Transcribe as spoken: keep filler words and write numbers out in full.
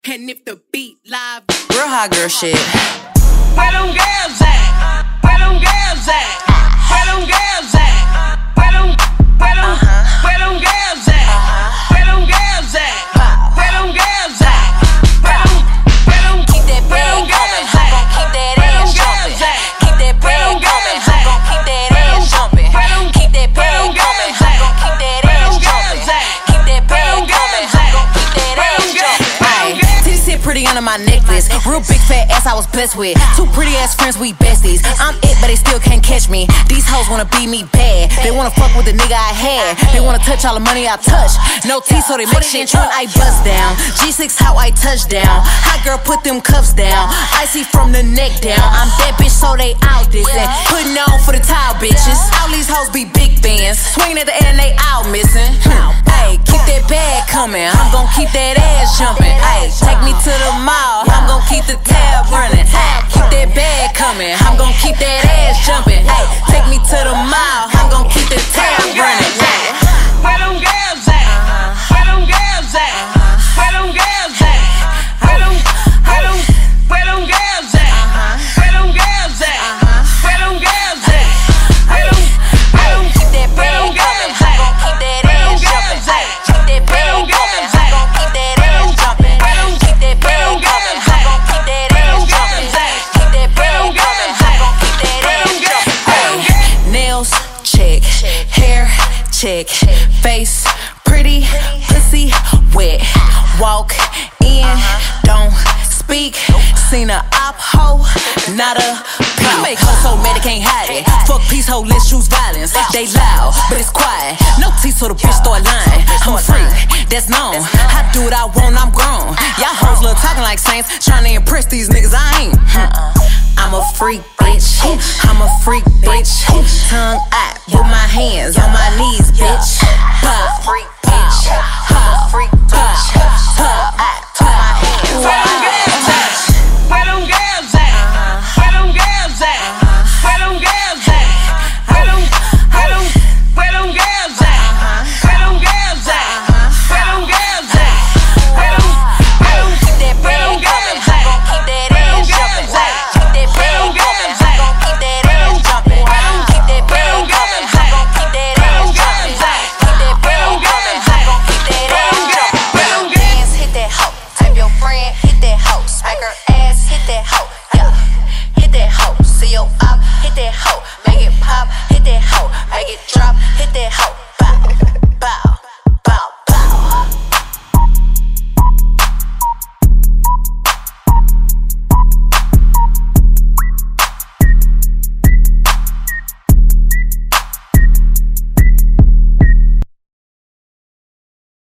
And if the beat live, real hot girl shit. Where them girls at? Where them girls at? Where them girls at? Where them, where them, where them girls at? Where them girls at? Where them girls at? Where them, where them, keep that where bag them coming, girls I'm at? gon' keep that ass jumping. Keep that bag coming, I'm gon' keep that ass jumping. Keep that bag coming, I'm gon' keep that ass jumping. Keep that bag coming, I'm gon' keep that ass jumping. Titties sit pretty under my necklace. Real big fat ass I was blessed with. Two pretty ass friends, we besties. I'm it, but they still can't catch me. These hoes wanna be me bad. They wanna fuck with the nigga I had. They wanna touch all the money I touch. No teeth, so they make shit true. I bust down. G six how I touch down. Hot girl put them cuffs down. Icy from the neck down. I'm that bitch, so they out this and putting on for the tile bitches. All these hoes be big fans. Swinging at the end, they out missing. Hey, keep that bag coming. I'm gon' keep that ass jumping. Hey, take me to the mall. I'm gon' keep the tab running. Hey, keep that bag coming. I'm gon' keep that ass jumping. Hey, take me to the mall. I'm gon' keep the tab running. Where them girls at? Where them girls at? Where them girls at? Where them, where them, where them girls at? Where them girls at? Where them girls at? Where them, where them, Keep that where bag them coming. girls I'm at? gon' keep that ass jumping. Hey, keep that bag coming. I'm gon' keep that ass jumping. Keep that bag coming. I'm gon' keep that ass jumping. Keep that bag coming. I'm gon' keep that ass jumping. Hey, nails check, hair check, face pretty, pussy wet. Walk in, don't speak. Seen a op hoe, not a peep. I make her so mad they can't hide it. Fuck peace, hoe, let's choose violence. They loud, but it's quiet. No teeth, so the bitch start lying. I'm a freak, that's known. I do what I want, I'm grown. Y'all hoes love talking like saints, trying to impress these niggas. I ain't. I'm a freak, bitch. I'm a freak, bitch. Tongue out with my hands on my knees, bitch. Pop, freak, bitch. I'm a freak.